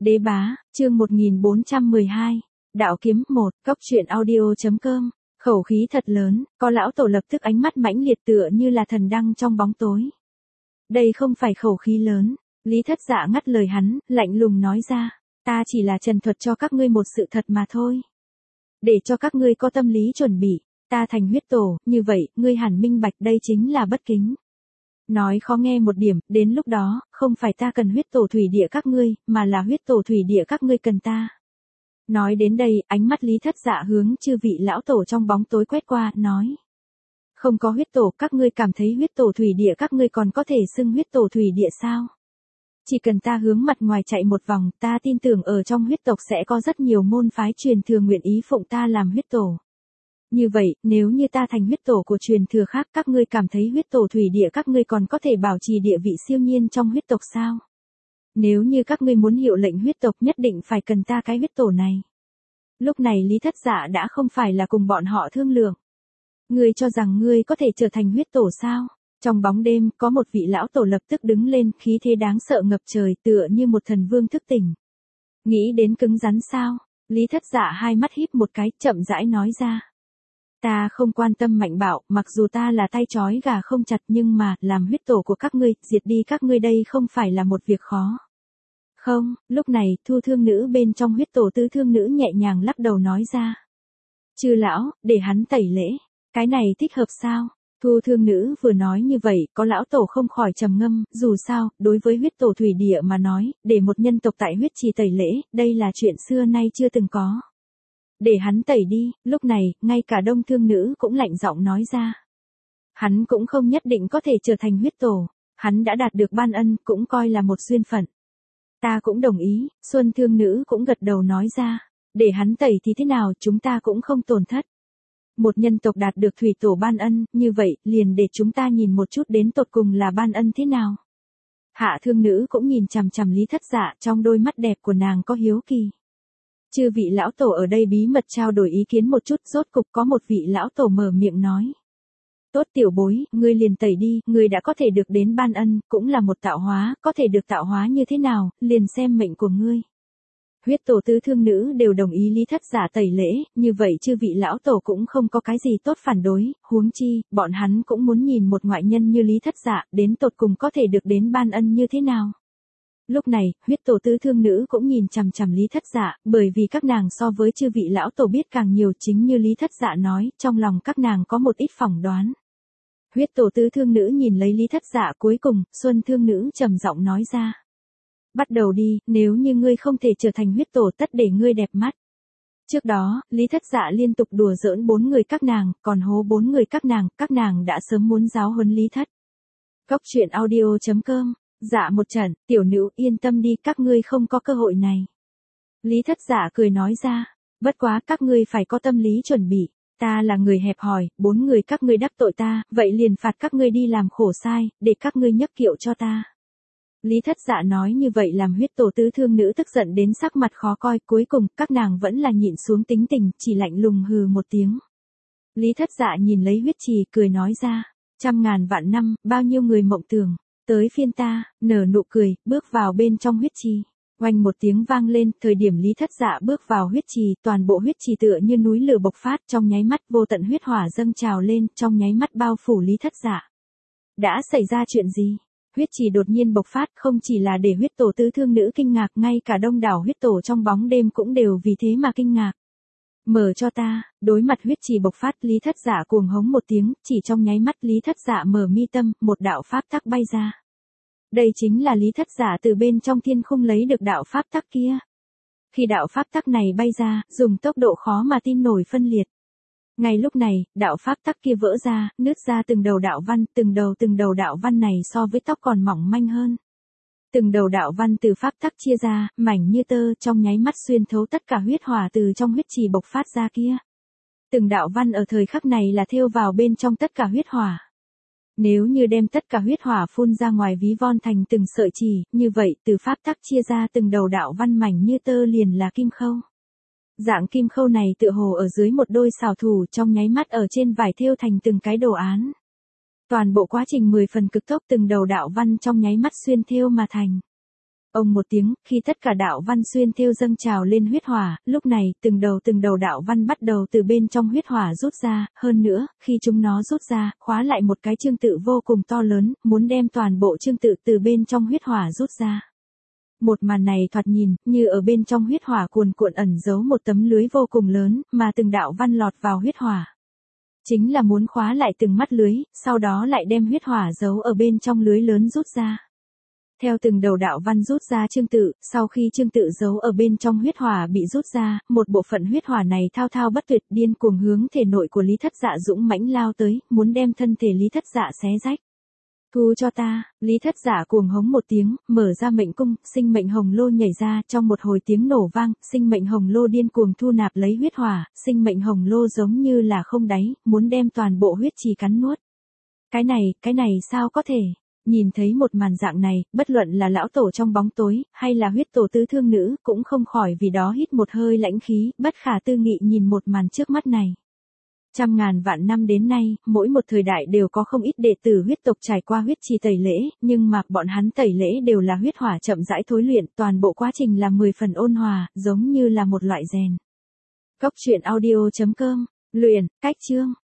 Đế bá, chương 1412. Đạo kiếm 1, cốc truyện audio.com. Khẩu khí thật lớn, có lão tổ lập tức ánh mắt mãnh liệt tựa như là thần đăng trong bóng tối. Đây không phải khẩu khí lớn, Lý Thất Dạ ngắt lời hắn, lạnh lùng nói ra, ta chỉ là trần thuật cho các ngươi một sự thật mà thôi. Để cho các ngươi có tâm lý chuẩn bị, ta thành huyết tổ, như vậy, ngươi hẳn minh bạch đây chính là bất kính. Nói khó nghe một điểm, đến lúc đó, không phải ta cần huyết tổ thủy địa các ngươi, mà là huyết tổ thủy địa các ngươi cần ta. Nói đến đây, ánh mắt Lý Thất Dạ hướng chư vị lão tổ trong bóng tối quét qua, nói. Không có huyết tổ, các ngươi cảm thấy huyết tổ thủy địa các ngươi còn có thể xưng huyết tổ thủy địa sao? Chỉ cần ta hướng mặt ngoài chạy một vòng, ta tin tưởng ở trong huyết tộc sẽ có rất nhiều môn phái truyền thừa nguyện ý phụng ta làm huyết tổ. Như vậy, nếu như ta thành huyết tổ của truyền thừa khác, các ngươi cảm thấy huyết tổ thủy địa các ngươi còn có thể bảo trì địa vị siêu nhiên trong huyết tộc sao? Nếu như các ngươi muốn hiệu lệnh huyết tộc nhất định phải cần ta cái huyết tổ này. Lúc này Lý Thất Dạ đã không phải là cùng bọn họ thương lượng. Ngươi cho rằng ngươi có thể trở thành huyết tổ sao? Trong bóng đêm, có một vị lão tổ lập tức đứng lên, khí thế đáng sợ ngập trời tựa như một thần vương thức tỉnh. Nghĩ đến cứng rắn sao? Lý Thất Dạ hai mắt híp một cái, chậm rãi nói ra. Ta không quan tâm mạnh bạo, mặc dù ta là tay trói gà không chặt nhưng mà, làm huyết tổ của các ngươi, diệt đi các ngươi đây không phải là một việc khó. Không, lúc này, Thu Thương Nữ bên trong huyết tổ Tứ Thương Nữ nhẹ nhàng lắc đầu nói ra. Chư lão, để hắn tẩy lễ, cái này thích hợp sao? Thu Thương Nữ vừa nói như vậy, có lão tổ không khỏi trầm ngâm, dù sao, đối với huyết tổ thủy địa mà nói, để một nhân tộc tại huyết trì tẩy lễ, đây là chuyện xưa nay chưa từng có. Để hắn tẩy đi, lúc này, ngay cả Đông Thương Nữ cũng lạnh giọng nói ra. Hắn cũng không nhất định có thể trở thành huyết tổ, hắn đã đạt được ban ân, cũng coi là một duyên phận. Ta cũng đồng ý, Xuân Thương Nữ cũng gật đầu nói ra, để hắn tẩy thì thế nào chúng ta cũng không tổn thất. Một nhân tộc đạt được thủy tổ ban ân, như vậy, liền để chúng ta nhìn một chút đến tột cùng là ban ân thế nào. Hạ Thương Nữ cũng nhìn chằm chằm Lý Thất Dạ, trong đôi mắt đẹp của nàng có hiếu kỳ. Chư vị lão tổ ở đây bí mật trao đổi ý kiến một chút, rốt cục có một vị lão tổ mở miệng nói. Tốt tiểu bối, ngươi liền tẩy đi, ngươi đã có thể được đến ban ân, cũng là một tạo hóa, có thể được tạo hóa như thế nào, liền xem mệnh của ngươi. Huyết tổ Tứ Thương Nữ đều đồng ý Lý Thất Dạ tẩy lễ, như vậy chư vị lão tổ cũng không có cái gì tốt phản đối, huống chi, bọn hắn cũng muốn nhìn một ngoại nhân như Lý Thất Dạ, đến tột cùng có thể được đến ban ân như thế nào. Lúc này, huyết tổ Tứ Thương Nữ cũng nhìn chằm chằm Lý Thất Dạ, bởi vì các nàng so với chư vị lão tổ biết càng nhiều, chính như Lý Thất Dạ nói, trong lòng các nàng có một ít phỏng đoán. Huyết tổ Tứ Thương Nữ nhìn lấy Lý Thất Dạ, cuối cùng, Xuân Thương Nữ trầm giọng nói ra. Bắt đầu đi, nếu như ngươi không thể trở thành huyết tổ tất để ngươi đẹp mắt. Trước đó, Lý Thất Dạ liên tục đùa giỡn bốn người các nàng, còn hố bốn người các nàng đã sớm muốn giáo huấn Lý Thất. Cốc truyện audio.com. Dạ một trận, tiểu nữ yên tâm đi, các ngươi không có cơ hội này. Lý Thất Dạ cười nói ra, bất quá các ngươi phải có tâm lý chuẩn bị, ta là người hẹp hòi, bốn người các ngươi đắc tội ta, vậy liền phạt các ngươi đi làm khổ sai, để các ngươi nhấc kiệu cho ta. Lý Thất Dạ nói như vậy làm huyết tổ Tứ Thương Nữ tức giận đến sắc mặt khó coi, cuối cùng, các nàng vẫn là nhịn xuống tính tình, chỉ lạnh lùng hừ một tiếng. Lý Thất Dạ nhìn lấy huyết trì, cười nói ra, trăm ngàn vạn năm, bao nhiêu người mộng tưởng. Tới phiên ta, nở nụ cười, bước vào bên trong huyết trì. Oanh một tiếng vang lên, thời điểm Lý Thất Dạ bước vào huyết trì, toàn bộ huyết trì tựa như núi lửa bộc phát, trong nháy mắt vô tận huyết hỏa dâng trào lên, trong nháy mắt bao phủ Lý Thất Dạ. Đã xảy ra chuyện gì? Huyết trì đột nhiên bộc phát, không chỉ là để huyết tổ Tứ Thương Nữ kinh ngạc, ngay cả đông đảo huyết tổ trong bóng đêm cũng đều vì thế mà kinh ngạc. Mở cho ta, đối mặt huyết trì bộc phát, Lý Thất Dạ cuồng hống một tiếng, chỉ trong nháy mắt Lý Thất Dạ mở mi tâm, một đạo pháp tắc bay ra. Đây chính là Lý Thất Dạ từ bên trong thiên khung lấy được đạo pháp tắc kia. Khi đạo pháp tắc này bay ra, dùng tốc độ khó mà tin nổi phân liệt. Ngay lúc này, đạo pháp tắc kia vỡ ra, nứt ra từng đầu đạo văn, từng đầu đạo văn này so với tóc còn mỏng manh hơn. Từng đầu đạo văn từ pháp tắc chia ra, mảnh như tơ, trong nháy mắt xuyên thấu tất cả huyết hỏa từ trong huyết trì bộc phát ra kia. Từng đạo văn ở thời khắc này là thêu vào bên trong tất cả huyết hỏa. Nếu như đem tất cả huyết hỏa phun ra ngoài ví von thành từng sợi chỉ, như vậy, từ pháp tắc chia ra từng đầu đạo văn mảnh như tơ liền là kim khâu. Dạng kim khâu này tựa hồ ở dưới một đôi xảo thủ, trong nháy mắt ở trên vải thêu thành từng cái đồ án. Toàn bộ quá trình 10 phần cực tốc, từng đầu đạo văn trong nháy mắt xuyên thêu mà thành. Ông một tiếng, khi tất cả đạo văn xuyên thêu dâng trào lên huyết hỏa, lúc này, từng đầu đạo văn bắt đầu từ bên trong huyết hỏa rút ra, hơn nữa, khi chúng nó rút ra, khóa lại một cái chương tự vô cùng to lớn, muốn đem toàn bộ chương tự từ bên trong huyết hỏa rút ra. Một màn này thoạt nhìn, như ở bên trong huyết hỏa cuồn cuộn ẩn giấu một tấm lưới vô cùng lớn, mà từng đạo văn lọt vào huyết hỏa. Chính là muốn khóa lại từng mắt lưới, sau đó lại đem huyết hỏa giấu ở bên trong lưới lớn rút ra. Theo từng đầu đạo văn rút ra chương tự, sau khi chương tự giấu ở bên trong huyết hỏa bị rút ra, một bộ phận huyết hỏa này thao thao bất tuyệt điên cuồng hướng thể nội của Lý Thất Dạ dũng mãnh lao tới, muốn đem thân thể Lý Thất Dạ xé rách. Thu cho ta, Lý Thất Dạ cuồng hống một tiếng, mở ra mệnh cung, sinh mệnh hồng lô nhảy ra, trong một hồi tiếng nổ vang, sinh mệnh hồng lô điên cuồng thu nạp lấy huyết hỏa, sinh mệnh hồng lô giống như là không đáy, muốn đem toàn bộ huyết trì cắn nuốt. Cái này sao có thể? Nhìn thấy một màn dạng này, bất luận là lão tổ trong bóng tối, hay là huyết tổ tứ thương nữ, cũng không khỏi vì đó hít một hơi lãnh khí, bất khả tư nghị nhìn một màn trước mắt này. Trăm ngàn vạn năm đến nay, mỗi một thời đại đều có không ít đệ tử huyết tộc trải qua huyết trì tẩy lễ, nhưng mà bọn hắn tẩy lễ đều là huyết hỏa chậm rãi thối luyện, toàn bộ quá trình là 10 phần ôn hòa, giống như là một loại rèn. Cốc truyện audio.com, luyện, cách chương.